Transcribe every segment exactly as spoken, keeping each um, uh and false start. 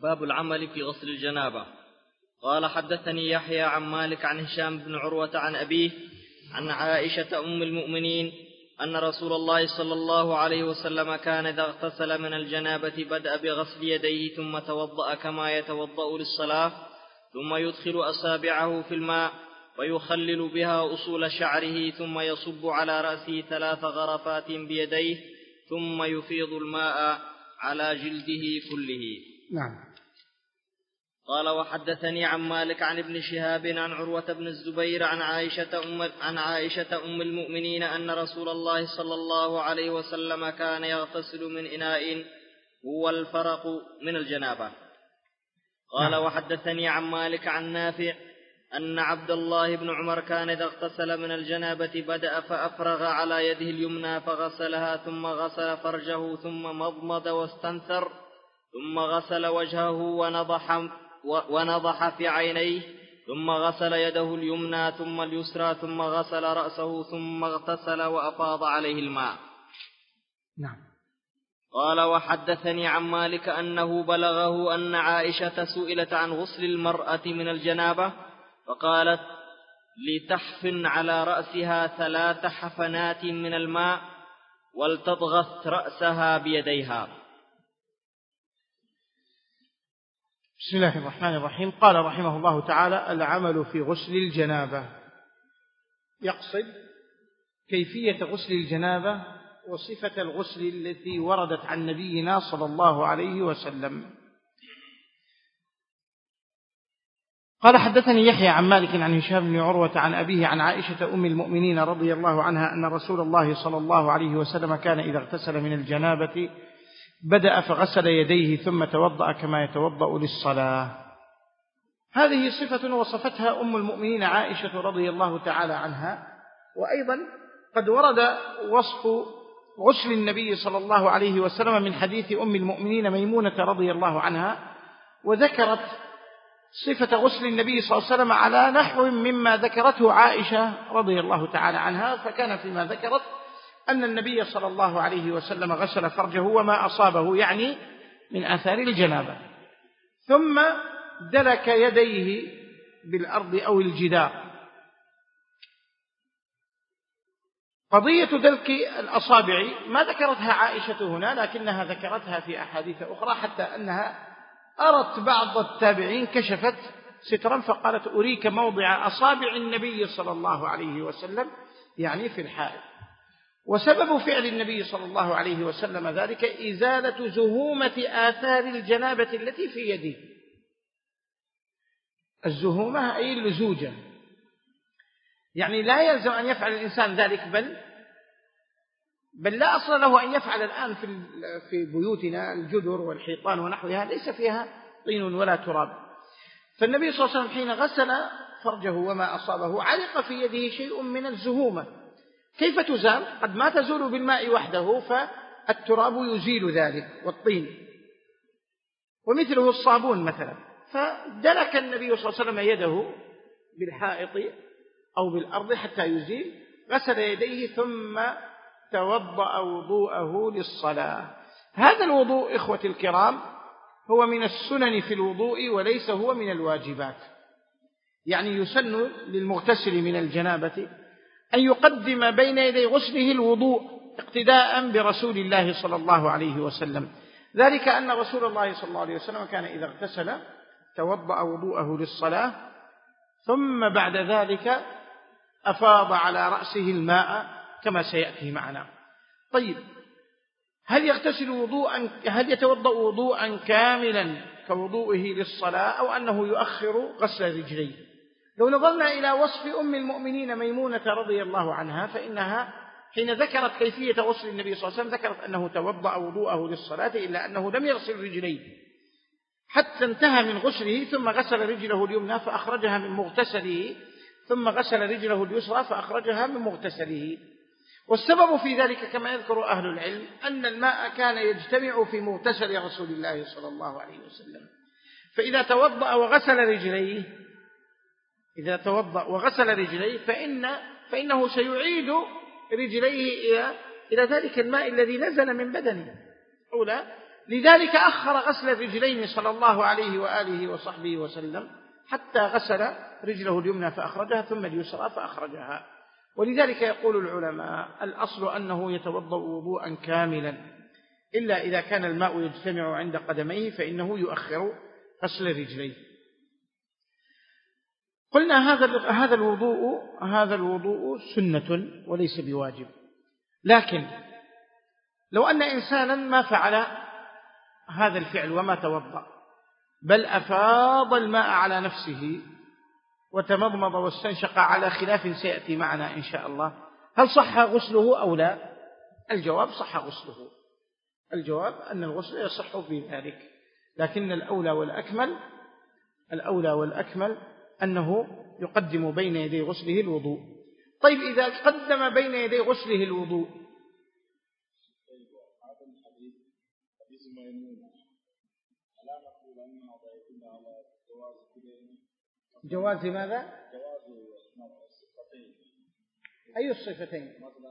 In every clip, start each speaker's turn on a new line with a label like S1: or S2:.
S1: باب العمل في غسل الجنابة. قال حدثني يحيى عن مالك عن هشام بن عروة عن أبيه عن عائشة أم المؤمنين أن رسول الله صلى الله عليه وسلم كان إذا اغتسل من الجنابة بدأ بغسل يديه ثم توضأ كما يتوضأ للصلاة، ثم يدخل أصابعه في الماء ويخلل بها أصول شعره، ثم يصب على رأسه ثلاث غرفات بيديه، ثم يفيض الماء على جلده كله.
S2: نعم.
S1: قال وحدثني عن مالك عن ابن شهاب عن عروة بن الزبير عن عائشة أم, عن عائشة أم المؤمنين أن رسول الله صلى الله عليه وسلم كان يغتسل من إناء هو الفرق من الجنابة. قال
S2: نعم.
S1: وحدثني عن مالك عن نافع أن عبد الله بن عمر كان إذا اغتسل من الجنابة بدأ فأفرغ على يده اليمنى فغسلها، ثم غسل فرجه، ثم مضمض واستنثر، ثم غسل وجهه ونضح, ونضح في عينيه، ثم غسل يده اليمنى ثم اليسرى، ثم غسل رأسه، ثم اغتسل وأفاض عليه الماء.
S2: نعم.
S1: قال وحدثني عن مالك أنه بلغه أن عائشة سئلت عن غسل المرأة من الجنابة فقالت لتحفن على رأسها ثلاث حفنات من الماء ولتضغط رأسها بيديها.
S2: بسم الله الرحمن الرحيم. قال رحمه الله تعالى: العمل في غسل الجنابة. يقصد كيفية غسل الجنابة وصفة الغسل التي وردت عن نبينا صلى الله عليه وسلم. قال حدثني يحيى عن مالك عن هشام بن عروة عن أبيه عن عائشة أم المؤمنين رضي الله عنها أن رسول الله صلى الله عليه وسلم كان إذا اغتسل من الجنابة بدأ فغسل يديه ثم توضأ كما يتوضأ للصلاة. هذه صفة وصفتها أم المؤمنين عائشة رضي الله تعالى عنها. وأيضا قد ورد وصف غسل النبي صلى الله عليه وسلم من حديث أم المؤمنين ميمونة رضي الله عنها، وذكرت صفة غسل النبي صلى الله عليه وسلم على نحو مما ذكرته عائشة رضي الله تعالى عنها. فكان فيما ذكرت أن النبي صلى الله عليه وسلم غسل فرجه وما أصابه، يعني من آثار الجنابة، ثم دلك يديه بالأرض أو الجدار. قضية دلك الأصابع ما ذكرتها عائشة هنا، لكنها ذكرتها في أحاديث أخرى، حتى أنها أرت بعض التابعين كشفت سترا فقالت: أريك موضع أصابع النبي صلى الله عليه وسلم، يعني في الحائط. وسبب فعل النبي صلى الله عليه وسلم ذلك إزالة زهومة آثار الجنابة التي في يده. الزهومة أي اللزوجة، يعني لا يلزم أن يفعل الإنسان ذلك، بل بل لا أصل له أن يفعل الآن في في بيوتنا الجدر والحيطان ونحوها ليس فيها طين ولا تراب. فالنبي صلى الله عليه وسلم حين غسل فرجه وما أصابه علق في يده شيء من الزهومة. كيف تزال؟ قد ما تزول بالماء وحده، فالتراب يزيل ذلك والطين، ومثله الصابون مثلا. فدلك النبي صلى الله عليه وسلم يده بالحائط أو بالأرض حتى يزيل، غسل يديه ثم توضأ وضوءه للصلاة. هذا الوضوء إخوتي الكرام هو من السنن في الوضوء وليس هو من الواجبات. يعني يسن للمغتسل من الجنابة أن يقدم بين يدي غسله الوضوء اقتداء برسول الله صلى الله عليه وسلم. ذلك أن رسول الله صلى الله عليه وسلم كان إذا اغتسل توضأ وضوءه للصلاة، ثم بعد ذلك أفاض على رأسه الماء كما سيأتي معنا. طيب، هل يغتسل وضوءا هل يتوضأ وضوءا كاملا كوضوئه للصلاة، أو أنه يؤخر غسل رجليه؟ لو نظرنا إلى وصف أم المؤمنين ميمونة رضي الله عنها، فإنها حين ذكرت كيفية غسل النبي صلى الله عليه وسلم ذكرت أنه توضأ وضوءه للصلاة، إلا أنه لم يغسل رجليه حتى انتهى من غسله، ثم غسل رجله اليمنى فأخرجها من مغتسله، ثم غسل رجله اليسرى فأخرجها من مغتسله. والسبب في ذلك كما يذكر أهل العلم أن الماء كان يجتمع في مغتسل رسول الله صلى الله عليه وسلم، فإذا توضأ وغسل رجليه إذا توضأ وغسل رجليه فإن فإنه سيعيد رجليه إلى إلى ذلك الماء الذي نزل من بدنه. أولى لذلك أخر غسل الرجلين صلى الله عليه وآله وصحبه وسلم حتى غسل رجله اليمنى فأخرجها ثم اليسرى فأخرجها. ولذلك يقول العلماء الأصل أنه يتوضأ وضوءا كاملا، إلا إذا كان الماء يجتمع عند قدميه فإنه يؤخر غسل الرجلين. قلنا هذا هذا الوضوء هذا الوضوء سنة وليس بواجب، لكن لو أن إنسانا ما فعل هذا الفعل وما توضأ بل أفاض الماء على نفسه وتمضمض واستنشق على خلاف سيأتي معنا إن شاء الله، هل صح غسله أو لا؟ الجواب صح غسله، الجواب أن الغسل يصح في ذلك، لكن الأولى والأكمل الأولى والأكمل أنه يقدم بين يدي غسله الوضوء. طيب إذا قدم بين يدي غسله الوضوء جواز ماذا؟ أي الصفتين؟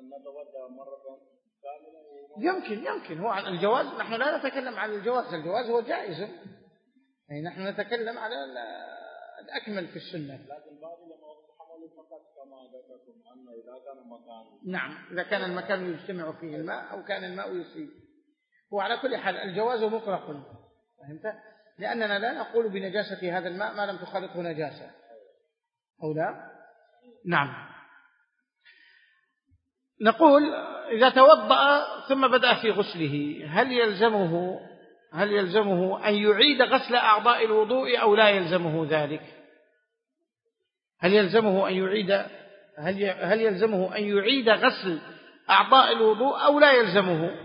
S2: يمكن يمكن هو عن الجواز، نحن لا نتكلم عن الجواز، الجواز هو جائز، يعني نحن نتكلم على الأكمل في السنة. نعم، إذا كان المكان يجتمع فيه الماء أو كان الماء يصيب، وعلى كل حال الجواز مطلق، فهمت؟ لأننا لا نقول بنجاسة هذا الماء ما لم تخالطه نجاسة أو لا. نعم، نقول إذا توضأ ثم بدأ في غسله هل يلزمه هل يلزمه أن يعيد غسل أعضاء الوضوء أو لا يلزمه ذلك؟ هل يلزمه أن يعيد هل هل يلزمه أن يعيد غسل أعضاء الوضوء أو لا يلزمه؟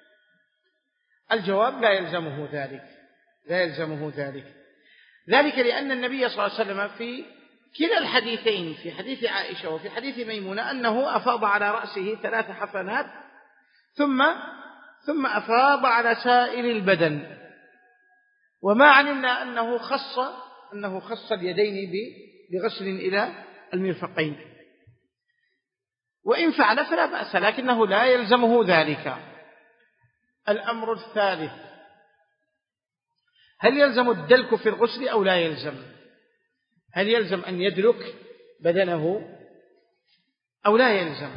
S2: الجواب لا يلزمه ذلك، لا يلزمه ذلك ذلك لأن النبي صلى الله عليه وسلم في كلا الحديثين، في حديث عائشة وفي حديث ميمونة، أنه أفاض على رأسه ثلاث حفنات ثم ثم أفاض على سائر البدن، وما علمنا أنه خص أنه خص اليدين بغسل إلى المرفقين، وإن فعل فلا بأس، لكنه لا يلزمه ذلك. الأمر الثالث، هل يلزم الدلك في الغسل أو لا يلزم؟ هل يلزم أن يدلك بدنه أو لا يلزم؟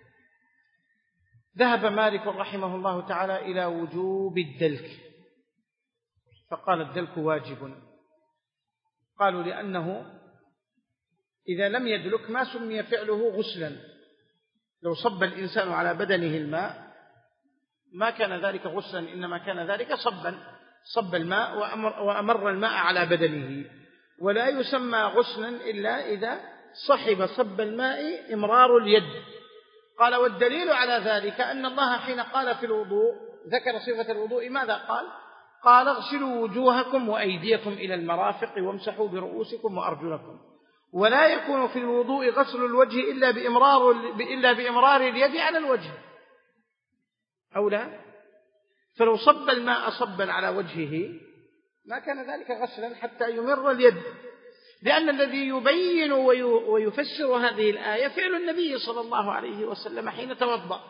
S2: ذهب مالك رحمه الله تعالى إلى وجوب الدلك، فقال الدلك واجب. قالوا لأنه إذا لم يدلك ما سمي فعله غسلا، لو صب الإنسان على بدنه الماء ما كان ذلك غسلا، إنما كان ذلك صبا، صب الماء وأمر, وأمر الماء على بدنه، ولا يسمى غسلا إلا إذا صحب صب الماء إمرار اليد. قال والدليل على ذلك أن الله حين قال في الوضوء ذكر صفة الوضوء ماذا قال؟ قال اغسلوا وجوهكم وأيديكم إلى المرافق وامسحوا برؤوسكم وأرجلكم، ولا يكون في الوضوء غسل الوجه إلا بإمرار, إلا بإمرار اليد على الوجه أو لا؟ فلو صب الماء صبا على وجهه ما كان ذلك غسلا حتى يمر اليد، لأن الذي يبين ويفسر هذه الآية فعل النبي صلى الله عليه وسلم حين توضأ.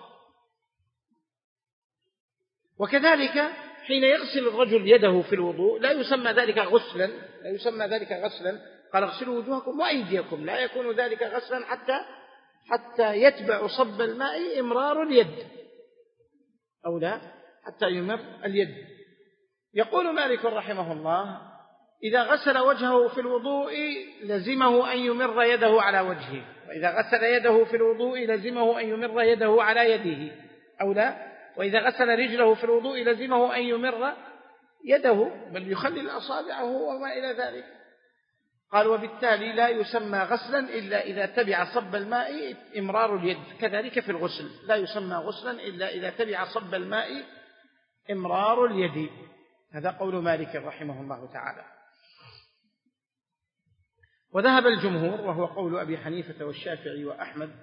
S2: وكذلك حين يغسل الرجل يده في الوضوء لا يسمى ذلك غسلا، لا يسمى ذلك غسلا، قال اغسلوا وجوهكم وأيديكم، لا يكون ذلك غسلا حتى حتى يتبع صب الماء إمرار اليد أو لا، حتى يمر اليد. يقول مالك رحمه الله إذا غسل وجهه في الوضوء لزمه أن يمر يده على وجهه، وإذا غسل يده في الوضوء لزمه أن يمر يده على يده أو لا، وإذا غسل رجله في الوضوء لزمه أن يمر يده بل يخلل أصابعه وما إلى ذلك. قال وبالتالي لا يسمى غسلا إلا إذا تبع صب الماء إمرار اليد، كذلك في الغسل لا يسمى غسلا إلا إذا تبع صب الماء إمرار اليد. هذا قول مالك رحمه الله تعالى. وذهب الجمهور وهو قول أبي حنيفة والشافعي وأحمد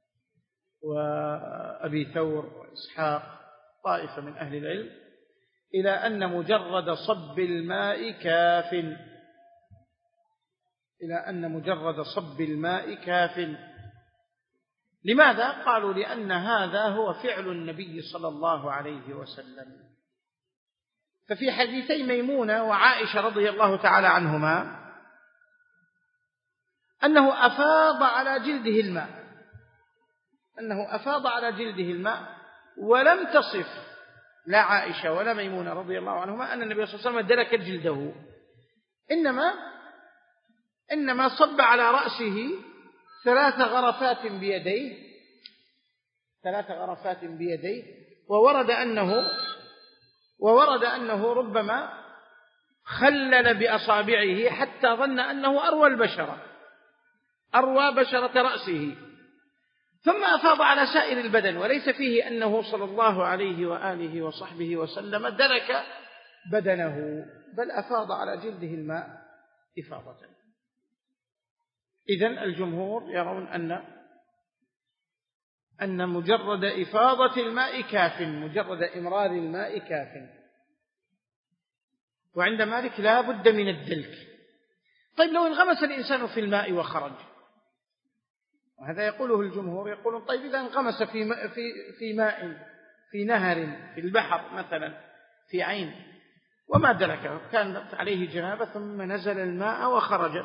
S2: وأبي ثور وإسحاق طائفة من أهل العلم إلى أن مجرد صب الماء كاف، إلى أن مجرد صب الماء كاف. لماذا؟ قالوا لأن هذا هو فعل النبي صلى الله عليه وسلم، ففي حديثي ميمونة وعائشة رضي الله تعالى عنهما أنه أفاض على جلده الماء أنه أفاض على جلده الماء ولم تصف لا عائشة ولا ميمونة رضي الله عنهما أن النبي صلى الله عليه وسلم دلك جلده، إنما إنما صب على رأسه ثلاث غرفات بيديه ثلاث غرفات بيديه وورد أنه وورد أنه ربما خلل بأصابعه حتى ظن أنه أروى البشرة أروى بشرة رأسه، ثم أفاض على سائر البدن، وليس فيه أنه صلى الله عليه وآله وصحبه وسلم دلك بدنه، بل أفاض على جلده الماء إفاضة. إذن الجمهور يرون أن أن مجرد إفاضة الماء كاف، مجرد إمرار الماء كاف. وعند مالك لا بد من الدلك. طيب لو انغمس الإنسان في الماء وخرج، وهذا يقوله الجمهور، يقولون طيب إذا انغمس في ماء في في ماء في نهر في البحر مثلا في عين وما دلك، كانت عليه جنابة ثم نزل الماء وخرج،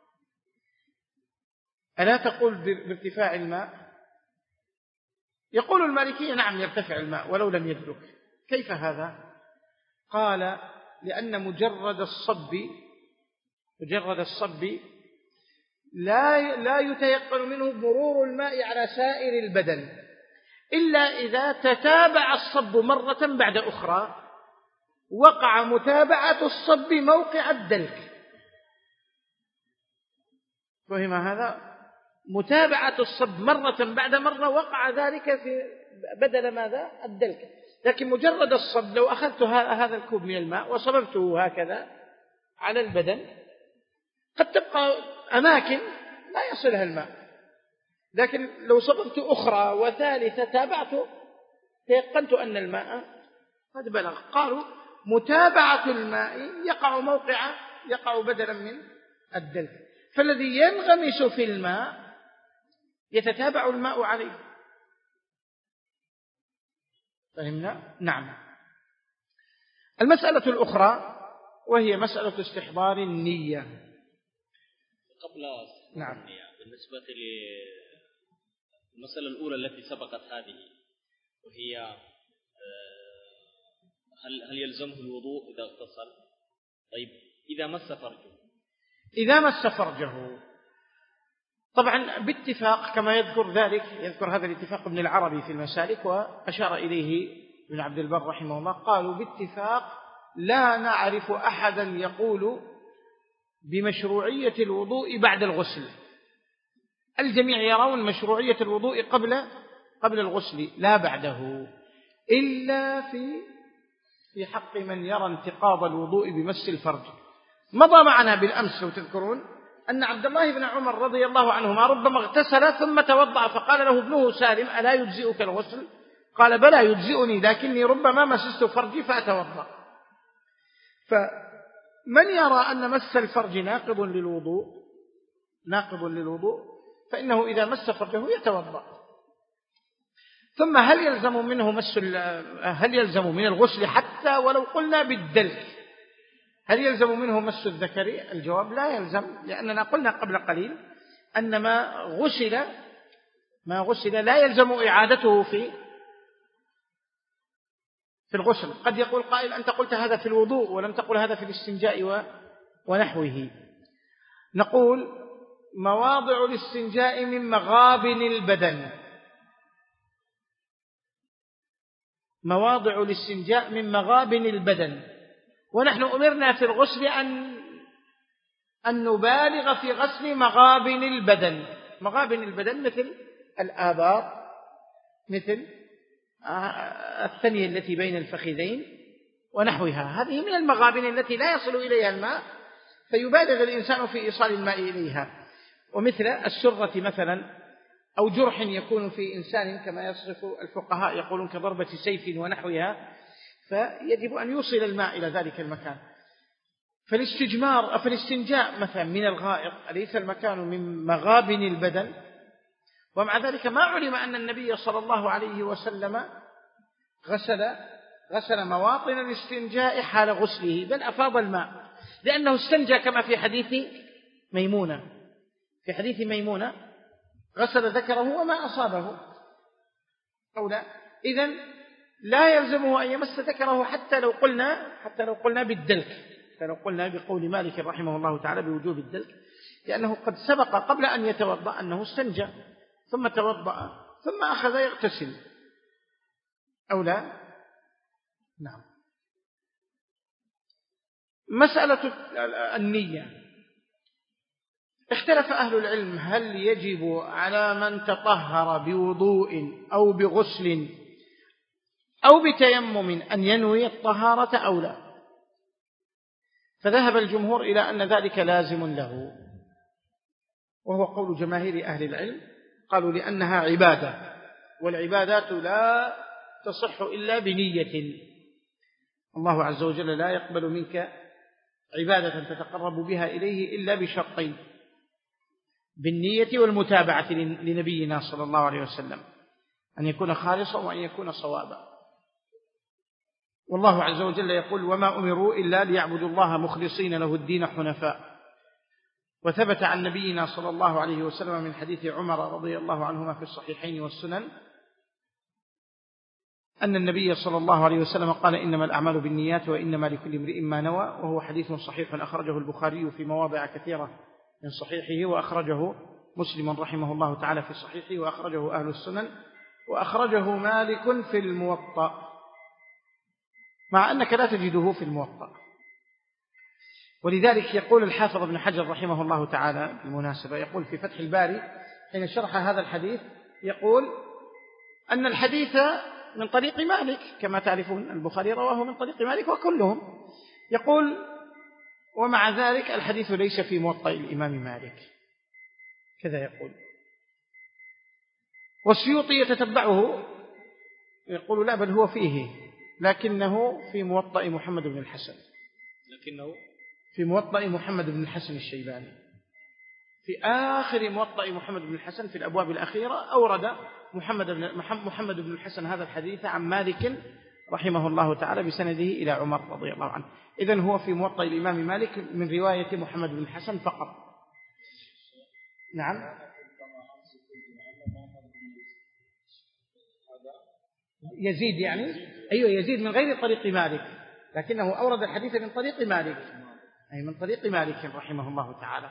S2: ألا تقول بارتفاع الماء؟ يقول المالكية نعم يرتفع الماء ولو لم يدلك. كيف هذا؟ قال لأن مجرد الصب مجرد الصب لا لا يتيقن منه مرور الماء على سائر البدن إلا إذا تتابع الصب مرة بعد أخرى، وقع متابعة الصب موقع الدلك. فهم هذا؟ متابعة الصب مرة بعد مرة وقع ذلك في بدل ماذا؟ الدلك. لكن مجرد الصب لو أخذت هذا الكوب من الماء وصببته هكذا على البدن قد تبقى أماكن لا يصلها الماء، لكن لو صببت أخرى وثالثة تابعت تيقنت أن الماء قد بلغ. قالوا متابعة الماء يقع موقع يقع بدلا من الدلك، فالذي ينغمس في الماء يتتابع الماء عليه. فهمنا؟ نعم. المسألة الأخرى وهي مسألة استحضار النية.
S1: قبل
S2: نعم.
S1: النية بالنسبة للمسألة الأولى التي سبقت هذه، وهي هل هل يلزمه الوضوء إذا اغتسل؟ طيب إذا مس فرجه
S2: إذا مس فرجه طبعا باتفاق كما يذكر ذلك يذكر هذا الاتفاق ابن العربي في المسالك وأشار إليه ابن عبد البر رحمه الله، قالوا باتفاق لا نعرف أحدا يقول بمشروعية الوضوء بعد الغسل، الجميع يرون مشروعية الوضوء قبل قبل الغسل لا بعده، إلا في في حق من يرى انتقاض الوضوء بمس الفرج. مضى معنا بالأمس لو تذكرون أن عبد الله بن عمر رضي الله عنهما ربما اغتسل ثم توضأ فقال له ابنه سالم ألا يجزئك الغسل؟ قال بلى يجزئني لكني ربما مسست فرجي فأتوضأ. فمن يرى أن مس الفرج ناقض للوضوء ناقض للوضوء فإنه إذا مس فرجه يتوضأ. ثم هل يلزم منه مس هل يلزم من الغسل حتى ولو قلنا بالدلك هل يلزم منه مس الذكر؟ الجواب لا يلزم، لأننا قلنا قبل قليل أن ما غسل ما غسل لا يلزم إعادته في في الغسل. قد يقول قائل أنت قلت هذا في الوضوء ولم تقل هذا في الاستنجاء ونحوه. نقول مواضع الاستنجاء من مغابن البدن مواضع الاستنجاء من مغابن البدن ونحن أمرنا في الغسل أن أن نبالغ في غسل مغابن البدن. مغابن البدن مثل الآباط، مثل الثنية التي بين الفخذين ونحوها، هذه من المغابن التي لا يصل إليها الماء فيبالغ الإنسان في إيصال الماء إليها، ومثل السرة مثلا، أو جرح يكون في إنسان كما يصف الفقهاء يقولون كضربة سيف ونحوها، فيجب أن يوصل الماء إلى ذلك المكان. فالاستجمار فالاستنجاء مثلا من الغائط أليس المكان من مغابن البدن؟ ومع ذلك ما علم أن النبي صلى الله عليه وسلم غسل غسل مواطن الاستنجاء حال غسله، بل أفاض الماء، لأنه استنجى كما في حديث ميمونة. في حديث ميمونة غسل ذكره وما أصابه أو لا. إذن لا يلزمه أن يمس ذكره حتى لو قلنا حتى لو قلنا بالدلك، حتى لو قلنا بقول مالك رحمه الله تعالى بوجوب الدلك، لأنه قد سبق قبل أن يتوضأ أنه استنجى ثم توضأ ثم أخذ يغتسل أو لا. نعم. مسألة النية، اختلف أهل العلم هل يجب على من تطهر بوضوء أو بغسل أو بتيمم أن ينوي الطهارة أو لا، فذهب الجمهور إلى أن ذلك لازم له، وهو قول جماهير أهل العلم، قالوا لأنها عبادة، والعبادات لا تصح إلا بنية، الله عز وجل لا يقبل منك عبادة تتقرب بها إليه إلا بشرطين، بالنية والمتابعة لنبينا صلى الله عليه وسلم، أن يكون خالصا وأن يكون صوابا. والله عز وجل يقول وما أمروا إلا ليعبدوا الله مخلصين له الدين حنفاء. وثبت عن نبينا صلى الله عليه وسلم من حديث عمر رضي الله عنهما في الصحيحين والسنن أن النبي صلى الله عليه وسلم قال إنما الأعمال بالنيات وإنما لكل امرئ ما نوى، وهو حديث صحيح أخرجه البخاري في مواضع كثيرة من صحيحه، وأخرجه مسلم رحمه الله تعالى في صحيحه، وأخرجه أهل السنن، وأخرجه مالك في الموطأ، مع أنك لا تجده في الموطأ. ولذلك يقول الحافظ ابن حجر رحمه الله تعالى بالمناسبة، يقول في فتح الباري حين شرح هذا الحديث، يقول أن الحديث من طريق مالك كما تعرفون، البخاري رواه من طريق مالك وكلهم، يقول ومع ذلك الحديث ليس في موطأ الإمام مالك، كذا يقول. والسيوطي يتتبعه يقول لا بل هو فيه، لكنه في موطأ محمد بن الحسن،
S1: لكنه
S2: في موطأ محمد بن الحسن الشيباني، في آخر موطأ محمد بن الحسن في الأبواب الأخيرة أورد محمد بن محمد بن الحسن هذا الحديث عن مالك رحمه الله تعالى بسنده إلى عمر رضي الله عنه. إذن هو في موطأ الإمام مالك من رواية محمد بن الحسن فقط. نعم. يزيد يعني أيوة يزيد من غير طريق مالك، لكنه أورد الحديث من طريق مالك، أي من طريق مالك رحمه الله تعالى.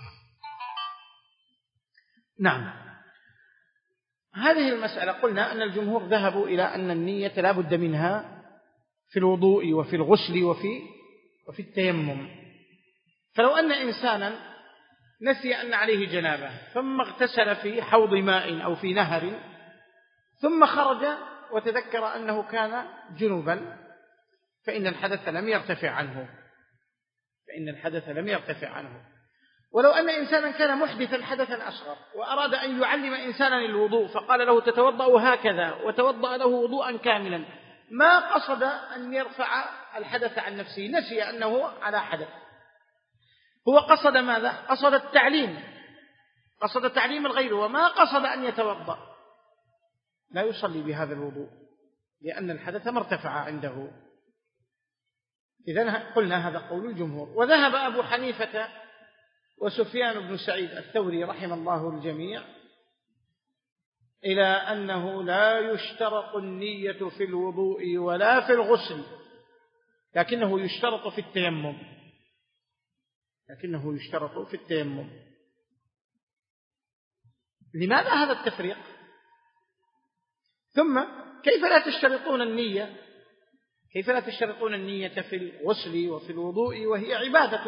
S2: نعم. هذه المسألة قلنا أن الجمهور ذهبوا إلى أن النية لا بد منها في الوضوء وفي الغسل وفي وفي التيمم. فلو أن إنسانا نسي أن عليه جنابة ثم اغتسل في حوض ماء أو في نهر ثم خرج وتذكر أنه كان جنوبا، فإن الحدث لم يرتفع عنه فإن الحدث لم يرتفع عنه. ولو أن إنسانا كان محدثا حدثا أصغر وأراد أن يعلم إنسانا الوضوء فقال له تتوضأ هكذا وتوضأ له وضوءا كاملا، ما قصد أن يرفع الحدث عن نفسه، نسي أنه على حدث، هو قصد ماذا؟ قصد التعليم، قصد تعليم الغير، وما قصد أن يتوضأ، لا يصلي بهذا الوضوء لأن الحدث ما ارتفع عنده. إذن قلنا هذا قول الجمهور. وذهب أبو حنيفة وسفيان بن سعيد الثوري رحم الله الجميع إلى أنه لا يشترط النية في الوضوء ولا في الغسل، لكنه يشترط في التيمم لكنه يشترط في التيمم. لماذا هذا التفريق؟ ثم كيف لا تشترطون النية كيف لا تشترطون النية في الغسل وفي الوضوء وهي عبادة،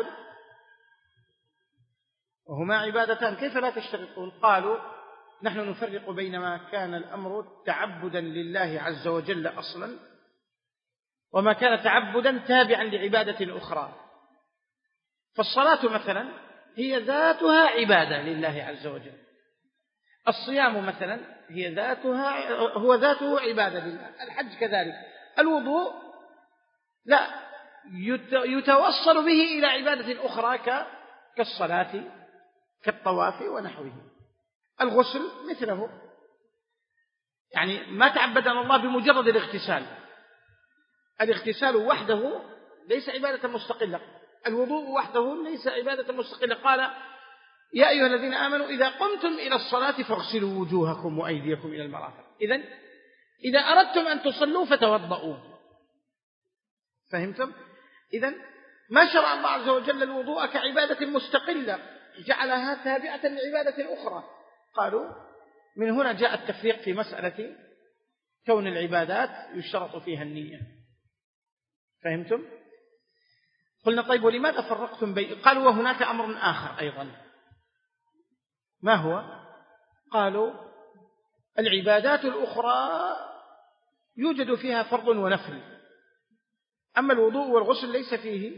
S2: وهما عبادتان، كيف لا تشترطون؟ قالوا نحن نفرق بين ما كان الأمر تعبدا لله عز وجل أصلا وما كان تعبدا تابعا لعبادة أخرى. فالصلاة مثلا هي ذاتها عبادة لله عز وجل، الصيام مثلا هي ذاتها هو ذاته عبادة لله، الحج كذلك، الوضوء لا يتوصل به إلى عبادة أخرى كالصلاة كالطواف ونحوه. الغسل مثله، يعني ما تعبدنا الله بمجرد الاغتسال، الاغتسال وحده ليس عبادة مستقلة، الوضوء وحده ليس عبادة مستقلة. قال يا أيها الذين آمنوا إذا قمتم إلى الصلاة فاغسلوا وجوهكم وأيديكم إلى المرافق. إذن إذا أردتم أن تصلوا فتوضؤوا. فهمتم؟ إذن ما شرع الله عز وجل الوضوء كعبادة مستقلة، جعلها تابعة لعبادة أخرى. قالوا من هنا جاء التفريق في مسألة كون العبادات يشترط فيها النية. فهمتم؟ قلنا طيب ولماذا فرقتم بين؟ قالوا وهناك أمر آخر أيضا. ما هو؟ قالوا العبادات الأخرى يوجد فيها فرض ونفل، أما الوضوء والغسل ليس فيه،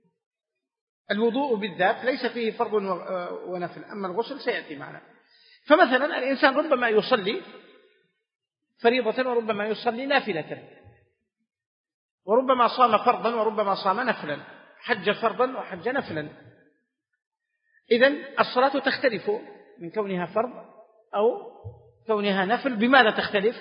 S2: الوضوء بالذات ليس فيه فرض ونفل، أما الغسل سيأتي معنا. فمثلا الإنسان ربما يصلي فريضة وربما يصلي نافلة، وربما صام فرضا وربما صام نفلا، حج فرضا وحج نفلا. إذن الصلاة تختلف من كونها فرض أو كونها نفل. بماذا تختلف؟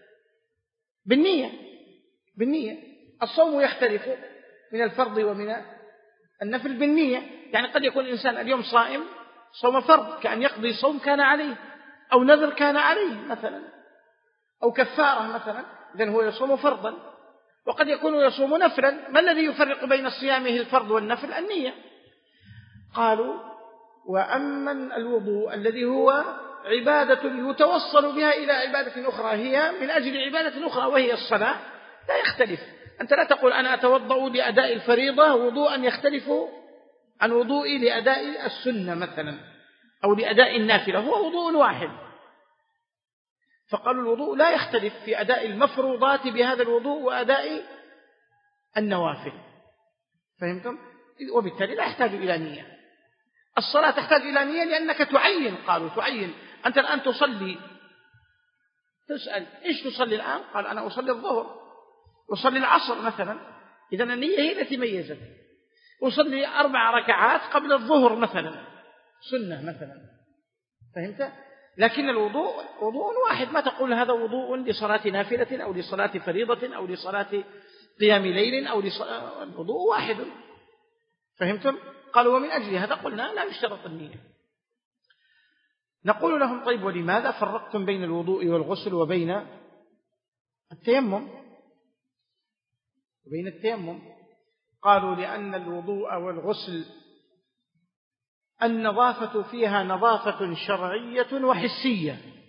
S2: بالنية. بالنية. الصوم يختلف من الفرض ومن النفل بالنية. يعني قد يكون الإنسان اليوم صائم صوم فرض كأن يقضي صوم كان عليه، أو نذر كان عليه مثلا، أو كفارة مثلا، إذن هو يصوم فرضا. وقد يكون يصوم نفلا. ما الذي يفرق بين صيامه الفرض والنفل؟ النية. قالوا وأما الوضوء الذي هو عبادة يتوصل بها إلى عبادة أخرى، هي من أجل عبادة أخرى وهي الصلاة، لا يختلف. أنت لا تقول أنا أتوضأ لأداء الفريضة وضوءا يختلف عن وضوئي لأداء السنة مثلا أو لأداء النافلة، هو وضوء واحد. فقالوا الوضوء لا يختلف في أداء المفروضات بهذا الوضوء وأداء النوافل. فهمتم؟ وبالتالي لا يحتاج إلى نية. الصلاة تحتاج إلى نية لأنك تعين. قالوا تعين. أنت الآن تصلي، تسأل إيش تصلي الآن؟ قال أنا أصلي الظهر، أصلي العصر مثلا. إذن النية هي التي ميزت. أصلي أربع ركعات قبل الظهر مثلا، سنة مثلا. فهمت؟ لكن الوضوء وضوء واحد. ما تقول هذا وضوء لصلاة نافلة أو لصلاة فريضة أو لصلاة قيام ليل أو لصلاة، الوضوء واحد. فهمتم؟ قالوا ومن أجل هذا قلنا لا يشترط النية. نقول لهم طيب ولماذا فرقتم بين الوضوء والغسل وبين التيمم وبين التيمم؟ قالوا لأن الوضوء والغسل النظافة فيها نظافة شرعية وحسية.